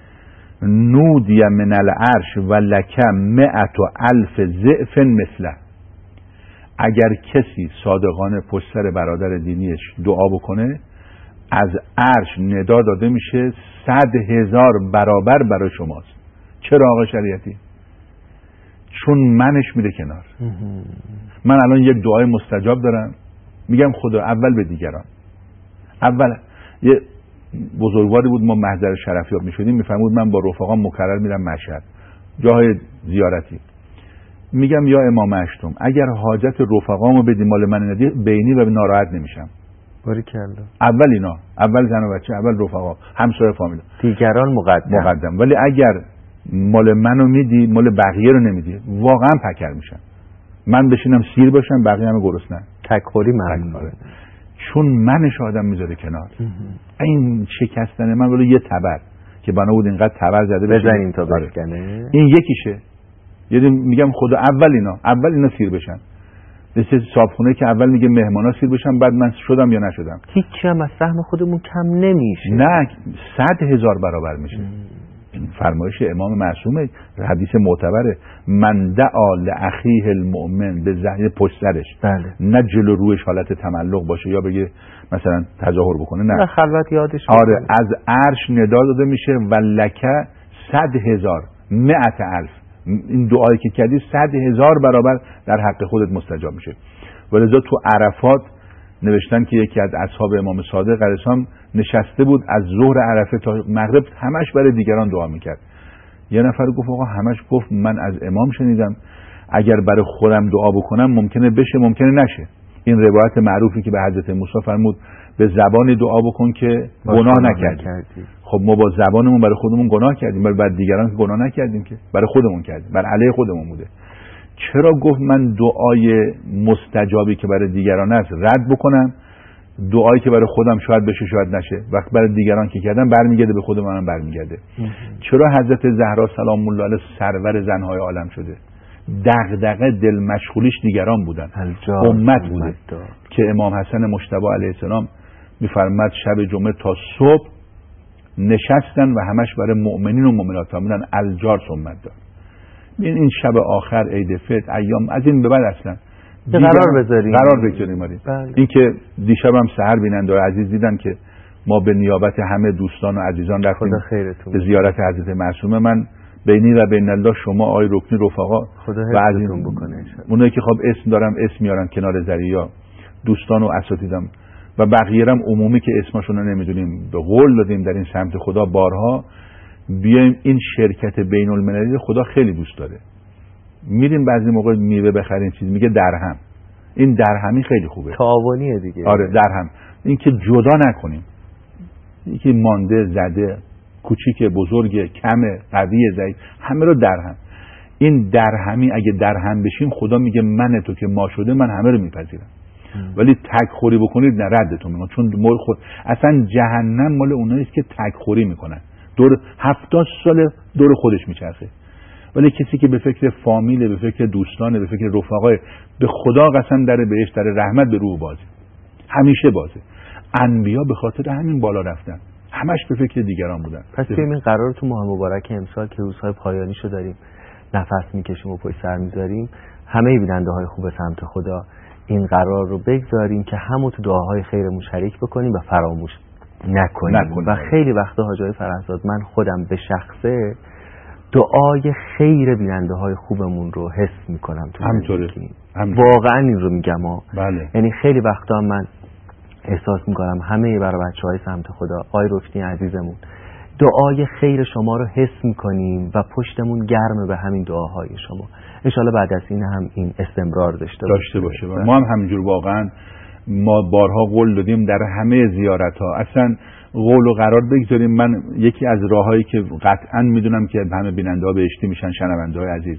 نودی من العرش و لکم مئت و الف ضعف مثله. اگر کسی صادقانه پشت سر برادر دینیش دعا بکنه، از عرش ندا داده میشه صد هزار برابر برای شماست. چرا آقا شریعتی؟ چون منش میره کنار. من الان یک دعای مستجاب دارم، میگم خدا اول به دیگران. اول یه بزرگواری بود، ما محضر شرفیاب میشدیم، میفهمود من با رفقام مکرر میرم مشهد جاهای زیارتی، میگم یا امام هشتم اگر حاجت رفقامو بدی مال من ندی بینی و ناراحت نمیشم. باریکلا. اول اینا، اول زن و بچه، اول رفقا، همسایه، فامیل، دیگران مقدم. مقدم. ولی اگر مال منو میدی مال بقیه رو نمیدی، واقعا پکر میشم. من بشینم سیر باشم بقیه همه گرسنه، تکخوری ممنوعه. چون منش آدم میذاره کنار. این شکستن من ولی یه تبر که بنا بود اینقدر تبر زده بزنیم تا بشکنه، این یکیشه. یعنی میگم خدا اول اینا اول اینا سیر بشن. مثل صابخونه که اول میگه مهمانا سیر بشن، بعد من شدم یا نشدم. هیچی هم از سهم خودمون کم نمیشه. نه، صد هزار برابر میشه. این فرمایش امام معصومه، حدیث معتبره. من دعا لاخیه المؤمن به زهر پشت سرش، بله. نه جلو روش حالت تملق باشه یا بگه مثلا تظاهر بکنه، نه، نه خلوت یادش آره بکنه. از عرش ندا داده میشه و لکه صد هزار مئت الف. این دعایی که کردی صد هزار برابر در حق خودت مستجاب میشه. ولذا تو عرفات نوشتن که یکی از اصحاب امام صادق علیه السلام نشسته بود از ظهر عرفه تا مغرب همش برای دیگران دعا میکرد. یه نفر گفت آقا همش گفت من از امام شنیدم اگر برای خودم دعا بکنم ممکنه بشه ممکنه نشه. این روایت معروفی که به حضرت موسی فرمود به زبان دعا بکن که گناه نکردی. خب ما با زبانمون برای خودمون گناه کردیم، برای بعد دیگران که گناه نکردیم، که برای خودمون کردیم، برای علیه خودمون بوده. چرا گفت من دعای مستجابی که برای دیگران است رد بکنم، دعایی که برای خودم شاید بشه شاید نشه، وقت برای دیگران که کردم برمیگرده به خود منم برمیگرده. چرا حضرت زهرا سلام الله علیها سرور زنهای عالم شده؟ دغدغه دل مشغولیش دیگران بودن، امت بوده که امام حسن مجتبی علیه السلام میفرماد شب جمعه تا صبح نشستن و همش برای مؤمنین و مؤمنات فرمودن الجار امت دار. این شب آخر عید فطر ایام از این به بعد اصلا قرار بذاریم قرار بگذاریم. این که دیشبم سحر بیننده عزیز دیدن که ما به نیابت همه دوستان و عزیزان رفتیم به زیارت حضرت معصومه. من بینی و بین الله شما آقای رکنی رفقا و از این بکنه اونایی که خب اسم دارم اسم میارن کنار ذریعه، دوستان و اساتیدم و بقیه هم عمومی که اسمشون رو نمیدونیم، به قول دادیم در این سمت خدا بارها بیایم. این شرکت بین المللی خدا خیلی دوست داره. میریم بعضی موقع میوه بخریم چیز میگه درهم، این درهمی خیلی خوبه، تعاونیه دیگه. آره درهم، این که جدا نکنیم، یکی مانده زده کوچیک بزرگ کم قوی ضعیف همه رو درهم. این درهمی اگه درهم بشیم خدا میگه من تو که ما شده من همه رو میپذیرم، ولی تک خوری بکنید نه ردتون میکنم، چون مال خود اصلا جهنم مال اونایی است که تک خوری میکنن، دور هفتاد سال دور خودش میچرخه. ولی کسی که به فکر فامیل، به فکر دوستانه، به فکر رفقای، به خدا قسم در بهشت، در رحمت به روح بازه، همیشه بازه. انبیا به خاطر همین بالا رفتن، همش به فکر دیگران بودن. پس ببین قرار تو ماه مبارک امسال که روزهای پایانیشو داریم، نفس میکشیم و پشت سر میذاریم، همه بیننده های خوب سمت خدا این قرار رو بگذاریم که همون تو دعاهای خیرمون شریک بکنیم و فراموش نکنیم, نکنیم. و خیلی وقتا حاجی فرهزاد من خودم به شخصه دعای خیر بیننده های خوبمون رو حس میکنم تو همطوره. واقعا این رو میگم ها. بله. یعنی خیلی وقتا من احساس میکنم همه برای بچه های سمت خدا، آی رکنی عزیزمون، دعای خیر شما رو حس میکنیم و پشتمون گرمه به همین دعاهای شما. انشالله بعد از این هم این استمرار داشته داشته باشه, باشه. ما هم همینجور واقعا ما بارها قول دادیم در همه زیارت ها، اصلا قول و قرار بگذاریم. من یکی از راههایی که قطعا میدونم که همه بیننده ها بهشتی میشن، شنونده های عزیز،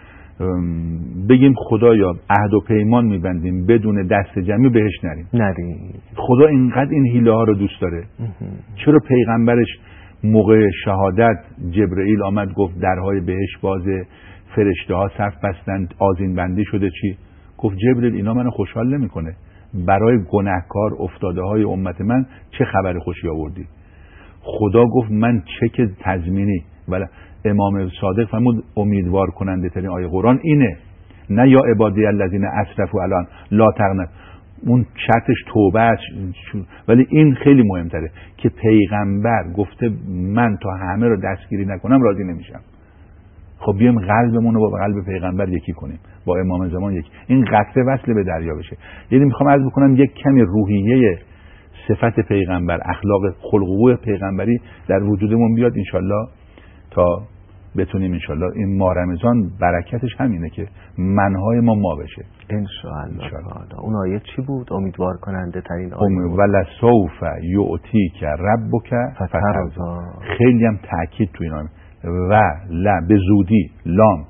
بگیم خدایا عهد و پیمان میبندیم بدون دست جمعی بهش نریم. نریم. خدا اینقدر این حیله ها رو دوست داره. چرا پیغمبرش موقع شهادت جبرئیل آمد گفت درهای بهشت بازه، فرشته ها صف بستند، آذین بندی شده، چی؟ گفت جبرئیل اینا منو خوشحال نمیکنه، برای گناهکار افتاده های امت من چه خبر خوشی آوردی؟ خدا گفت من چک تضمینی. ولی امام صادق فرمود امیدوار کننده ترین آیه قرآن اینه، نه یا عبادی الذین اسرفوا الان لا تقنط، اون شرطش توبه است، ولی این خیلی مهمتره که پیغمبر گفته من تا همه رو دستگیری نکنم راضی نمیشم. خب بیایم قلبمون رو با قلب پیغمبر یکی کنیم، با امام زمان یکی، این قطره وصل به دریا بشه. یعنی میخوام عرض بکنم یک کمی روحیه صفت پیغمبر، اخلاق خلق و خوی پیغمبری در وجودمون بیاد انشالله، تا بتونیم انشالله این ماه رمضان برکتش همینه که منهای ما ما بشه انشالله. اون آیه چی بود؟ امیدوار کننده ترین آیه بود. ولسوف یعطیک ربک فترضی. خیلی هم تاکید تو این آیه و لا به زودی، لام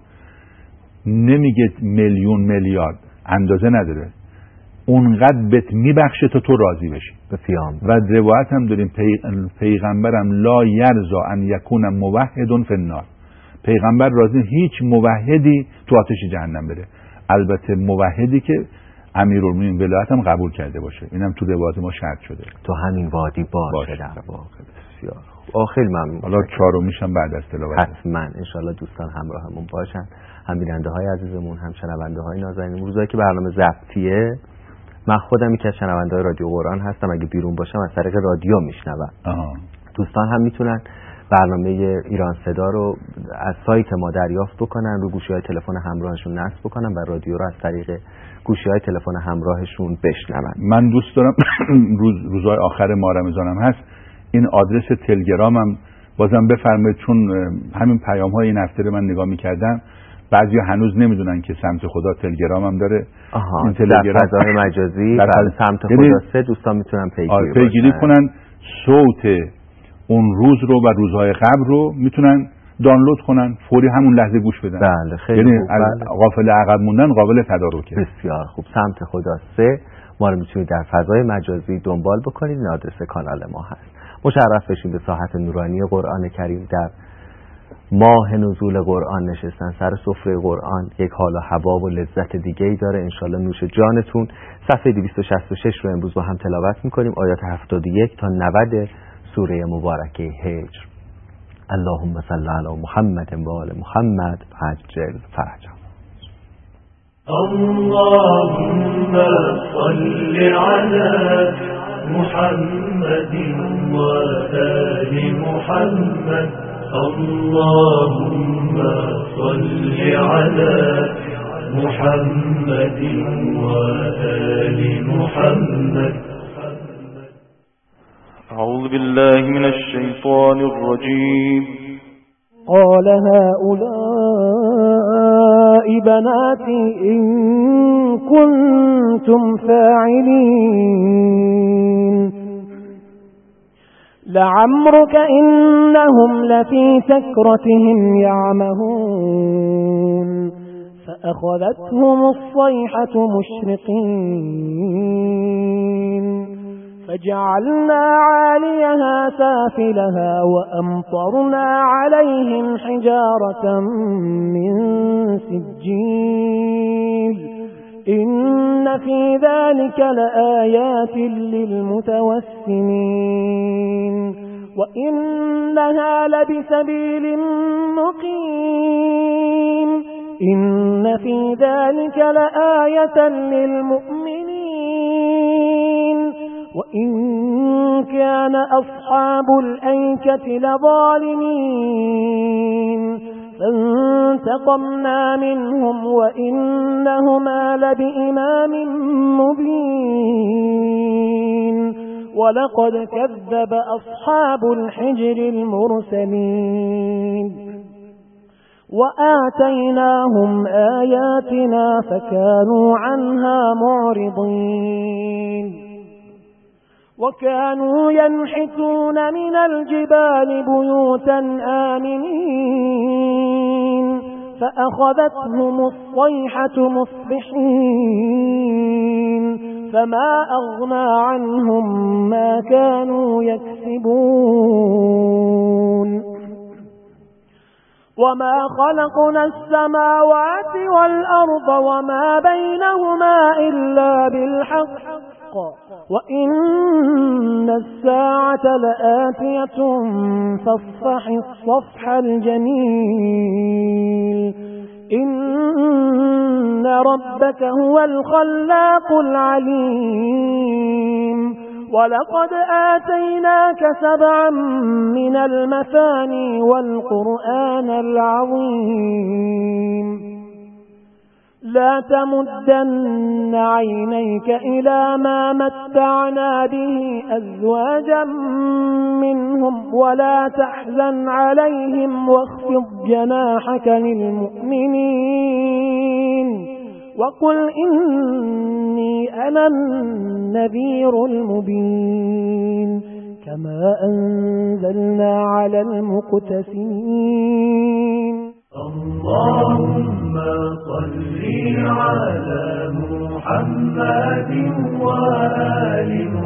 نمیگه میلیون میلیارد، اندازه نداره، اونقدر بهت میبخشه تا تو راضی بشی. بسیار. و روایت هم داریم پی... پیغمبرم لا یرضا ان یکون موحد فی النار، پیغمبر راضی هیچ موحدی تو آتش جهنم بره، البته موحدی که امیرالمومنین ولایت هم قبول کرده باشه، اینم تو روایت ما شرط شده، تو همین وادی باشه, باشه. در واقع بسیار آخیل ممنون. حالا چهارمیشم بعد از تلاوت حتما انشالله دوستان همراهمون باشن، هم بیننده های عزیزمون، هم شنونده های نازنین. روزایی که برنامه ضبطیه من خودم یکی از شنونده های رادیو قرآن هستم، اگه بیرون باشم از طریق رادیو میشنوم. دوستان هم میتونن برنامه ایران صدا رو از سایت ما دریافت بکنن، رو گوشی های تلفن همراهشون نصب بکنن و رادیو رو از طریق گوشی های تلفن همراهشون بشنون. من دوست دارم روز روزهای آخر ماه رمضانم هست، این آدرس تلگرامم بازم بفرمایید، چون همین پیام های این هفته رو من نگاه میکردم، بعضی هنوز نمیدونن که سمت خدا تلگرامم داره. آها، این تلگرام در فضای مجازی در سمت خدا سه دوستان میتونن پیگیری پیگیری کنن، صوت اون روز رو و روزهای قبل رو میتونن دانلود کنن، فوری همون لحظه گوش بدن. بله خیلی یعنی خوب. بله. غافل عقب موندن قابل تدارکه. بسیار خوب. سمت خدا سه ما رو میتونید در فضای مجازی دنبال بکنید، این آدرس کانال ما هست. مشرف بشین به ساحت نورانی قرآن کریم، در ماه نزول قرآن نشستن سر سفره قرآن، یک حال و هوا و لذت دیگه ای داره. انشالله نوش جانتون. صفحه دویست و شصت و شش رو امروز با هم تلاوت میکنیم، آیات هفتاد و یک تا نود سوره مبارکه هجر. اللهم صل علی محمد و آل محمد عجل فرجهم. اللهم صل على محمد و آل محمد. اللهم صل على محمد و آل محمد. أعوذ بالله من الشيطان الرجيم. قال هؤلاء بناتي إن كنتم فاعلين لعمرك إنهم لفي سكرتهم يعمهون فأخذتهم الصيحة مشرقين فجعلنا عاليها سافلها وأمطرنا عليهم حجارة من سجيل إن في ذلك لآيات للمتوسمين وإنها لبسبيل مقيم إن في ذلك لآية للمؤمنين وإن كان أصحاب الأيكة لظالمين فانتقمنا منهم وإنهما لبإمام مبين ولقد كذب أصحاب الحجر المرسلين وآتيناهم آياتنا فكانوا عنها معرضين وكانوا ينحتون من الجبال بيوتا آمنين فأخذتهم الصيحة مصبحين فما أغنى عنهم ما كانوا يكسبون وما خلقنا السماوات والأرض وما بينهما إلا بالحق وإن الساعة لآتية فاصفح الصفح الجميل إن ربك هو الخلاق العليم ولقد آتيناك سبعا من المثاني والقرآن العظيم لا تمدن عينيك إلى ما متعنا به أزواجا منهم ولا تحزن عليهم واخفض جناحك للمؤمنين وقل إني أنا النذير المبين كما أنزلنا على المقتسمين اللهم صل على محمد وآل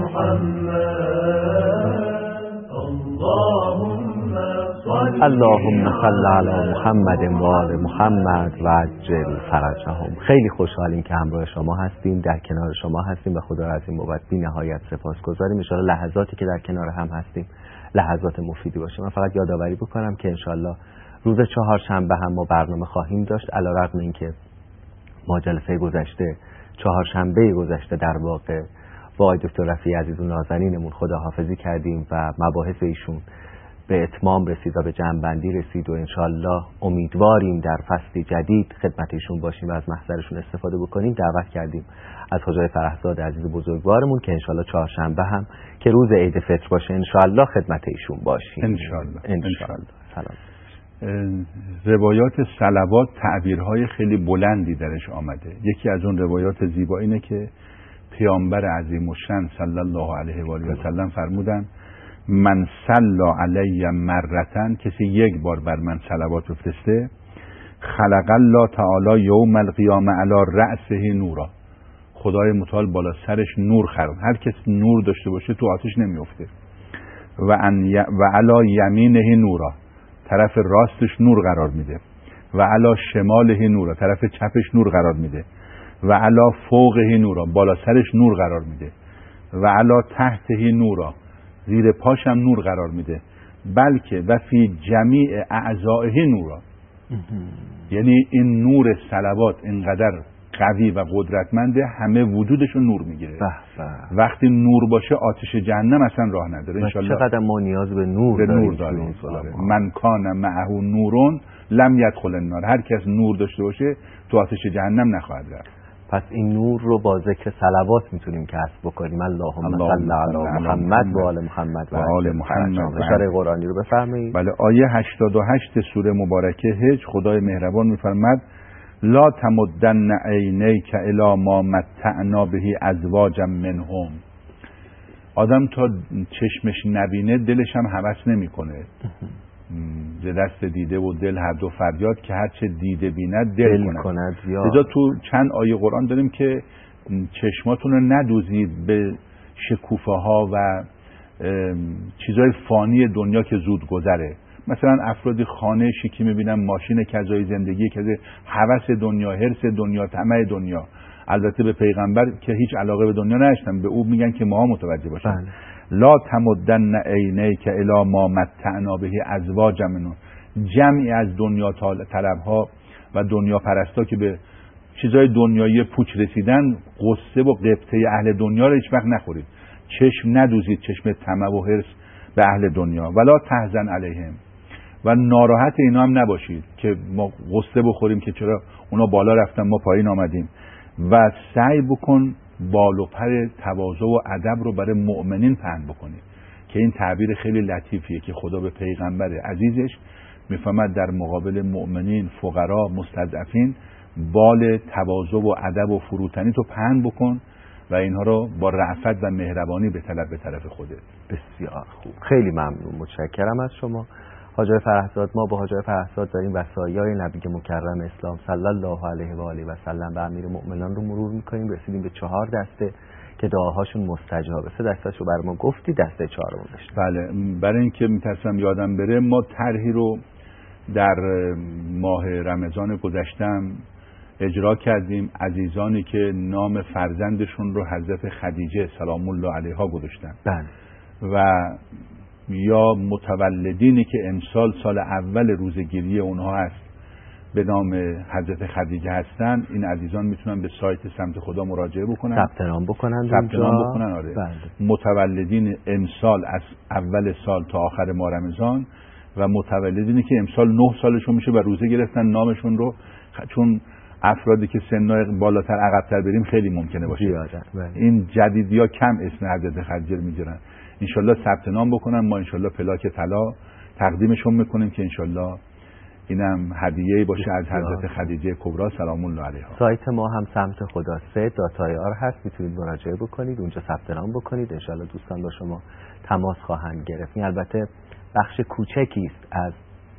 محمد اللهم صل اللهم صل علی محمد و آل محمد و عجل فرجهم. خیلی خوشحالیم که همراه شما هستیم، در کنار شما هستیم و خدا را از این بابت بی نهایت سپاسگزاریم. ان شاء الله لحظاتی که در کنار هم هستیم لحظات مفیدی باشه. من فقط یادآوری بکنم که ان شاء الله روز چهارشنبه هم ما برنامه خواهیم داشت، علیرغم اینکه ما جلسه گذشته چهارشنبه گذشته در واقع با آقای دکتر رفیعی عزیز و نازنینمون خداحافظی کردیم و مباحث ایشون به اتمام رسید و به جمع‌بندی رسید و انشالله امیدواریم در فصلی جدید خدمت ایشون باشیم و از محضرشون استفاده بکنیم. دعوت کردیم از حاجی فرهزاد عزیز بزرگوارمون که انشالله چهارشنبه هم که روز عید فطر باشه انشالله خدمت ایشون باشیم انشالله. انشالله. سلام. روایات صلوات تعبیرهای خیلی بلندی درش آمده. یکی از اون روایات زیبا اینه که پیامبر عظیم الشأن صلی الله علیه و آله و سلم فرمودن من صلی علی مرتن، کسی یک بار بر من صلوات بفرسته، خلق الله تعالی یوم القیامه علی رأسه نورا، خدای متعال بالا سرش نور خلق. هر کس نور داشته باشه تو آتش نمیفته. و ان ی... و علی یمینه نورا، طرف راستش نور قرار میده. و علی شماله نورا، طرف چپش نور قرار میده. و علی فوقه نورا، بالا سرش نور قرار میده. و علی تحته نورا، زیر پاشم نور قرار میده. بلکه و فی جمیع اعضائه نورا، یعنی این نور صلوات اینقدر قوی و قدرتمنده همه وجودشو نور میگیره. وقتی نور باشه آتش جهنم اصلا راه نداره. انشالله چقدر ما نیاز به نور به نور داریم. من کان معه نورون لم یدخل النار، هر کس نور داشته باشه تو آتش جهنم نخواهد رفت. پس این نور رو با ذکر صلوات میتونیم کسب بکنیم. اللهم صل علی محمد و آل محمد و آل محمد. اشاره قرآنی رو بفرمایید. بله، آیه هشتاد و هشت سوره مبارکه حج، خدای مهربان میفرماد لا تمدن عینیک الی ما متعنا به ازواجا منهم. آدم تا چشمش نبینه دلش هم هوس نمیکنه. ز دست دیده و دل هر دو فریاد که هر چه دیده بیند دل, دل کند. لذا تو چند آیه قرآن داریم که چشماتون رو ندوزید به شکوفه ها و چیزای فانی دنیا که زود گذره. مثلا افرادی خانه شیکی میبینن، ماشین کذایی، زندگی کذایی، هوس دنیا، حرص دنیا، طمع دنیا. البته به پیغمبر که هیچ علاقه به دنیا نداشتن، به او میگن که ما متوجه باشیم. بله. لا تمدن عینیک الی ما متعنا به ازواجا منهم. جمعی از دنیا طلبها و دنیا پرستا که به چیزای دنیایی پوچ رسیدن، قصه و قبطه اهل دنیا رو هیچ وقت نخورید. چشم ندوزید، چشم طمع و حرص به اهل دنیا. ولا تحزن علیهم، و ناراحت اینا هم نباشید که ما قصه بخوریم که چرا اونا بالا رفتن ما پایین آمدیم. و سعی بکن بال و پر تواضع و ادب رو برای مؤمنین پهن بکنی، که این تعبیر خیلی لطیفیه که خدا به پیغمبر عزیزش میفهمد در مقابل مؤمنین، فقرا، مستضعفین بال تواضع و ادب و فروتنی تو پهن بکن و اینها رو با رأفت و مهربانی به طلب به طرف خودت. بسیار خوب، خیلی ممنون، متشکرم از شما حاج آقای فرهزاد. ما با حاج آقای فرهزاد داریم وصایای نبی مکرم اسلام صلی الله علیه و آله و سلم و امیر مؤمنان رو مرور میکنیم. رسیدیم به چهار دسته که دعاهاشون مستجابه. سه دسته‌شو برای ما گفتی، دسته چهارم داشتیم. بله، برای اینکه میترسم یادم بره، ما طرحی رو در ماه رمضان گذشتم اجرا کردیم. عزیزانی که نام فرزندشون رو حضرت خدیجه سلام الله علیها گذاشتن. بله. و یا متولدینی که امسال سال اول روزگیری اونها هست به نام حضرت خدیجه هستن، این عزیزان میتونن به سایت سمت خدا مراجعه بکنن، ثبت نام بکنن ثبت نام بکنن. آره. بله. متولدین امسال از اول سال تا آخر ماه رمضان و متولدینی که امسال نه سالشون میشه و روزه گرفتن نامشون رو، چون افرادی که سنای بالاتر عقب‌تر بریم خیلی ممکنه باشه بله. این جدیدیا کم اسم حضرت خدیجه میگیرن. انشالله ثبت نام بکنن، ما انشالله پلاک طلا تقدیمشون میکنیم که انشالله اینم هدیه‌ای باشه از حضرت خدیجه کبرا سلام الله علیها. سایت ما هم سمت خدا سه دات آی آر هست، میتونید مراجعه بکنید، اونجا ثبت نام بکنید. انشالله دوستان با شما تماس خواهند گرفت. این البته بخش کوچکی است از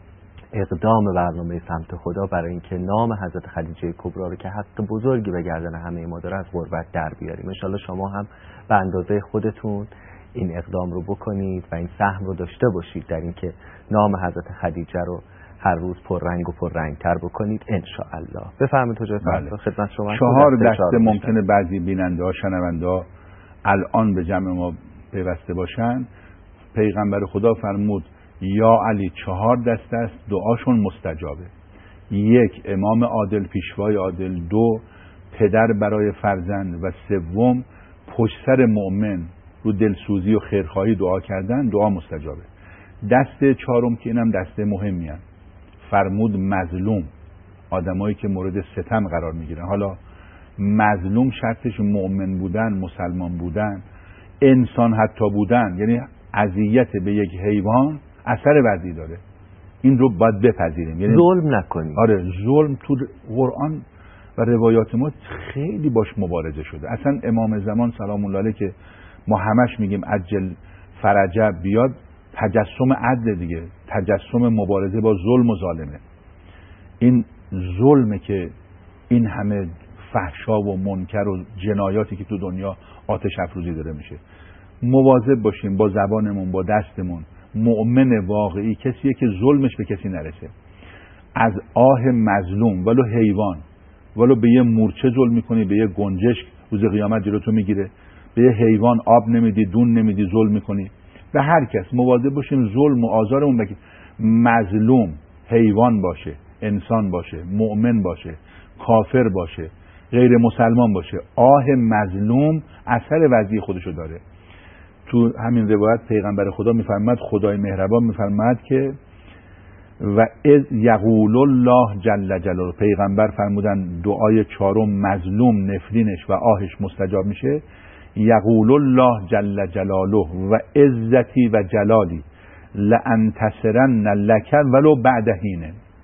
اقدام برنامه سمت خدا برای اینکه نام حضرت خدیجه کبرا رو که حق بزرگی به گردن همه ما داره از غربت در بیاریم. انشالله شما هم به اندازه خودتون این اقدام رو بکنید و این سهم رو داشته باشید در اینکه نام حضرت خدیجه رو هر روز پررنگ و پررنگتر بکنید انشاءالله. بفرمایید حضرت. بله. خدمت شما. چهار دسته ممکنه بعضی بیننده ها شنونده ها الان به جمع ما پیوسته باشن. پیغمبر خدا فرمود یا علی چهار دسته است، دعاشون مستجابه. یک، امام عادل، پیشوای عادل. دو، پدر برای فرزند. و سوم، پشت سر مؤمن رو دلسوزی و خیرخواهی دعا کردن، دعا مستجابه. دسته چهارم که اینم دسته مهمی هست، فرمود مظلوم، آدمایی که مورد ستم قرار میگیرن. حالا مظلوم شرطش مؤمن بودن، مسلمان بودن، انسان حتی بودن، یعنی اذیت به یک حیوان اثر وضعی داره، این رو باید بپذیریم. یعنی ظلم نکنیم. آره، ظلم تو قرآن و روایات ما خیلی باش مبارزه شده. اصلا امام زمان سلام الله علیه که ما همش میگیم عجل فرجه بیاد، تجسم عدل دیگه، تجسم مبارزه با ظلم و ظالمه. این ظلمه که این همه فحشا و منکر و جنایاتی که تو دنیا آتش افروزی داره میشه. مواظب باشیم با زبانمون، با دستمون. مؤمن واقعی کسیه که ظلمش به کسی نرسه. از آه مظلوم ولو حیوان، ولو به یه مورچه ظلم میکنی، به یه گنجشک روز قیامت جلوتو میگیره، به یه حیوان آب نمیدی، دون نمیدی، ظلم میکنی. به هر کس مواظب باشیم ظلم و آزارمون بگیم. مظلوم حیوان باشه، انسان باشه، مؤمن باشه، کافر باشه، غیر مسلمان باشه، آه مظلوم اثر وضعی خودشو داره. تو همین روایت پیغمبر خدا میفرماد، خدای مهربان میفرماد که و اذ یقول الله جل جلاله، پیغمبر فرمودن دعای چهارم مظلوم نفرینش و آهش مستجاب میشه. یقول الله جل جلاله و عزتی و جلالی لانتصرن لک ولو بعد حین.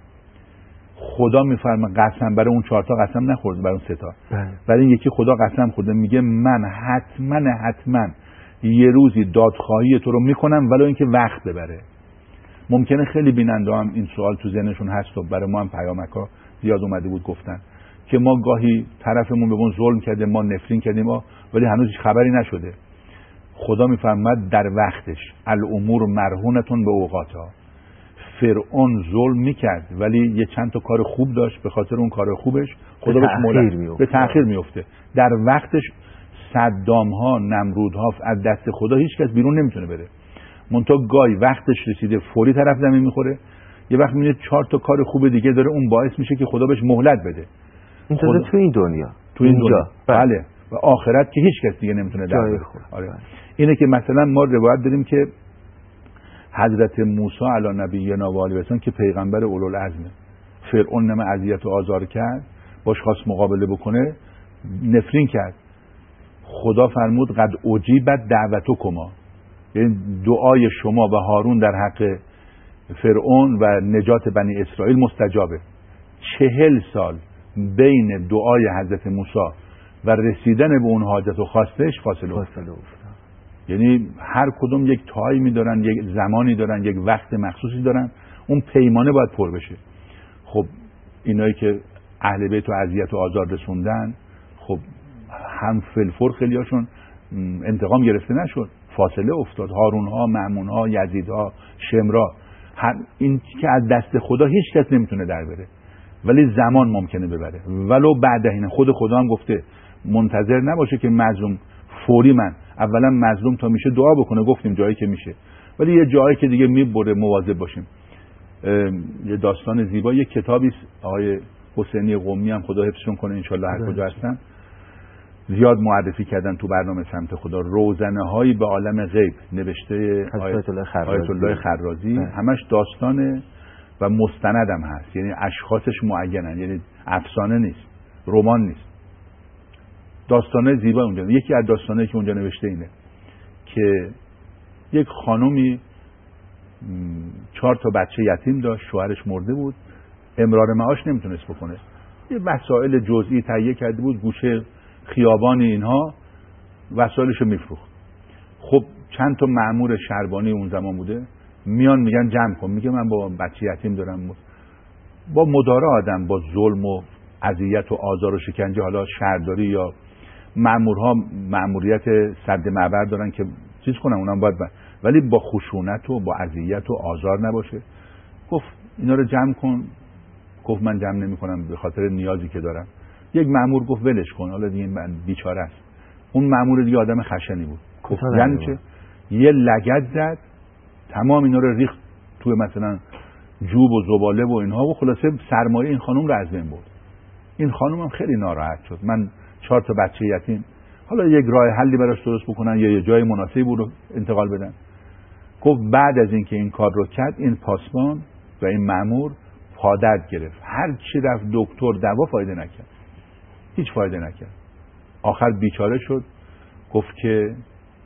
خدا میفرماد قسم، برای اون چهار تا قسم نخورد، برای اون سه تا، برای این یکی خدا قسم خورده، میگه من حتما حتما یه روزی دادخواهی تو رو میکنم ولو اینکه وقت ببره. ممکنه خیلی بیننده هم این سوال تو ذهنشون هست و برای ما هم پیامک‌ها زیاد اومده بود گفتن که ما گاهی طرفمون به اون ظلم کرده، ما نفرین کردیم ما، ولی هنوز خبری نشده. خدا میفرماد در وقتش الامور مرهونتون به اوقاتها. فرعون ظلم میکرد ولی یه چند تا کار خوب داشت، به خاطر اون کار خوبش خدا بهش مهلت به تأخیر میفته. در وقتش صدام ها، نمرود ها از دست خدا هیچ کس بیرون نمیتونه بره. منتها گاهی وقتش رسیده فوری طرف زمین میخوره، یه وقت میبینید چهار تا کار خوب دیگه داره، اون باعث میشه که خدا بهش مهلت بده. این خدا... تو این دنیا تو این دنیا بله. و آخرت که هیچ کس دیگه نمیتونه در بره. آره. اینه که مثلا ما روایت داریم که حضرت موسی علی نبینا و آله و سلم که پیغمبر اولوالعزمه، فرعون نم اذیت و آزار کرد، باش خواست مقابله بکنه، نفرین کرد. خدا فرمود قد اجیبت دعوتکما، یعنی دعای شما و هارون در حق فرعون و نجات بنی اسرائیل مستجابه. چهل سال بین دعای حضرت موسی و رسیدن به اون حاجت و خواستش فاصله افتاد. یعنی هر کدوم یک تایمی دارن، یک زمانی دارن، یک وقت مخصوصی دارن، اون پیمانه باید پر بشه. خب اینایی که اهل بیت و اذیت و آزار رسوندن، خب هم فلفور خیلیاشون انتقام گرفته نشد، فاصله افتاد. هارون ها، مأمون ها، یزید ها، شمرا، این که از دست خدا هیچ کس نمیتونه در بره، ولی زمان ممکنه ببره. ولو بعد اینه خود خدا هم گفته منتظر نباشه که مظلوم فوری، من اولا مظلوم تا میشه دعا بکنه، گفتیم جایی که میشه، ولی یه جایی که دیگه میبره مواظب باشیم. یه داستان زیبا، یه کتابی آقای حسینی قمی هم خدا حفظشون کنه انشالله هر کجا هستن، زیاد معرفی کردن تو برنامه سمت خدا، روزنه هایی به عالم غیب نوشته آیت الله خرازی، همش داستانه و مستندم هست، یعنی اشخاصش معینن، یعنی افسانه نیست، رمان نیست، داستانه زیبا اونجا. یکی از داستانه که اونجا نوشته اینه که یک خانومی چهار تا بچه یتیم داشت، شوهرش مرده بود، امرار معاش نمیتونست بکنه، یه مسائل جزئی تهیه کرده بود، گوشه خیابانی اینها وسایلشو میفروخت. خب چند تا مأمور شهربانی اون زمان بوده، میان میگن جمع کن، میگه من با بچه یتیم دارم. با مدارا آدم با ظلم و اذیت و آزار و شکنجه، حالا شهرداری یا مأمورها مأموریت سد معبر دارن که چیز کنن، اونم باید با... ولی با خشونت و با اذیت و آزار نباشه. گفت اینا رو جمع کن. گفت من جمع نمی‌کنم به خاطر نیازی که دارم. یک مأمور گفت ولش کن، حالا دیگه من بیچاره است. اون مأمور دیگه آدم خشنی بود. گفت یعنی چه؟ یه لگد زد، تمام اینا رو ریخت توی مثلا جوب و زباله و اینها و خلاصه سرمایه این خانم رو از بین برد. این خانم هم خیلی ناراحت شد. من چهار تا بچه یتیم، حالا یک راه حلی براش درست بکنن یا یه جای مناسبی رو انتقال بدن. گفت بعد از اینکه این کار رو کرد، این پاسبان و این مأمور پادرد گرفت، هر چی رفت دکتر دوا فایده نکرد، هیچ فایده نکرد. آخر بیچاره شد، گفت که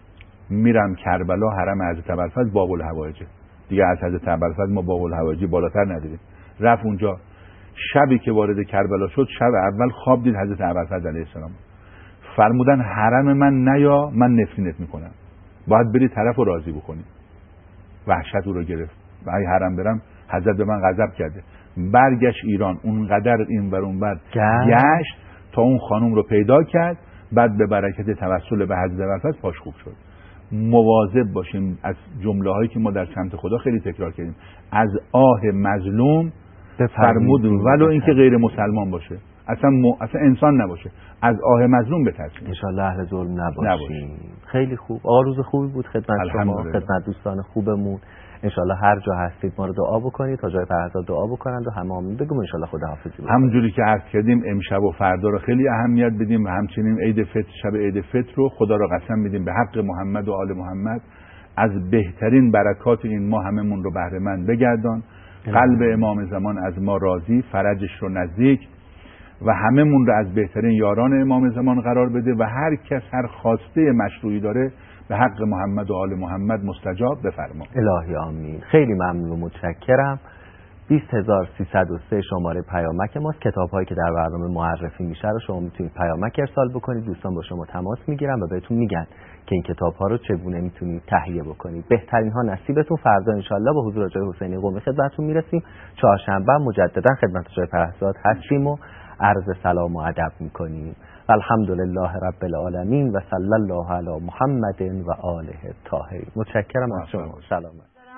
میرم کربلا، حرم حضرت ابوالفضل باب الحوائج، دیگه از حضرت ابوالفضل ما باب الحوائج بالاتر ندیدیم. رفت اونجا، شبی که وارد کربلا شد، شب اول خواب دید حضرت ابوالفضل علیه السلام. فرمودن حرم من نیا، من نفرینت میکنم، باید بری طرف رو راضی بکنی. وحشت او رو گرفت، و ای حرم برم حضرت به من غضب کرده. برگشت ایران، اونقدر این بر اون بر گشت تا اون خانم رو پیدا کرد، بعد به برکت توسل به حضرت ابوالفضل پاش خوب شد. مواظب باشیم از جمله هایی که ما در سمت خدا خیلی تکرار کردیم. از آه مظلوم فرمود ولو اینکه غیر مسلمان باشه، اصلا م... اصلا انسان نباشه، از آه مظلوم بترسیم. ان شاء الله اهل ظلم نباشیم. نباشیم. خیلی خوب. آقا روز خوبی بود خدمت شما، خدمت دوستان خوبمون. ان شاء الله هر جا هستید ما رو دعا بکنید، تا جای فرزاد دعا بکنند و همه آمین بگم ان شاء الله خداحافظی بکنید. همونجوری که عرض کردیم امشب و فردا رو خیلی اهمیت بدیم و همچنین عید فطر، شب عید فطر رو خدا رو قسم میدیم به حق محمد و آل محمد از بهترین برکات این ماه هممون رو بهره مند بگردان. قلب امام زمان از ما راضی، فرجش رو نزدیک و هممون رو از بهترین یاران امام زمان قرار بده و هر کس هر خواسته مشروعی داره به حق محمد و آل محمد مستجاب بفرما. الهی آمین. خیلی ممنون و متشکرم. بیست هزار و سیصد و سه شماره پیامک ماست. کتاب هایی که در برنامه معرفی میشه رو شما میتونید پیامک ارسال بکنید، دوستان با شما تماس میگیرن و بهتون میگن که این کتاب ها رو چگونه میتونید تهیه بکنید. بهترین ها نصیبتون. فردا انشالله با حضور آقای حسینی قمی خدمتتون میرسیم. چهارشنبه مجددا خدمت آقای فرهزاد هستیم و عرض سلام و ادب میکنیم. الحمدلله رب العالمین و صلی الله علی محمد و آله الطاهرین. متشکرم از شما. سلام.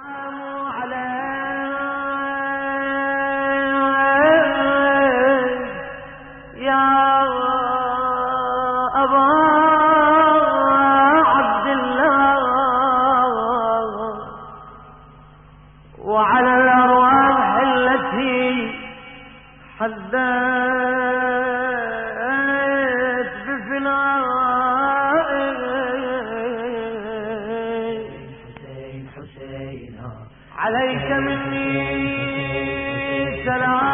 يا أبا عبد الله وعلى الأرواح التي حدثت بفنائك حسين حسين عليك مني سلام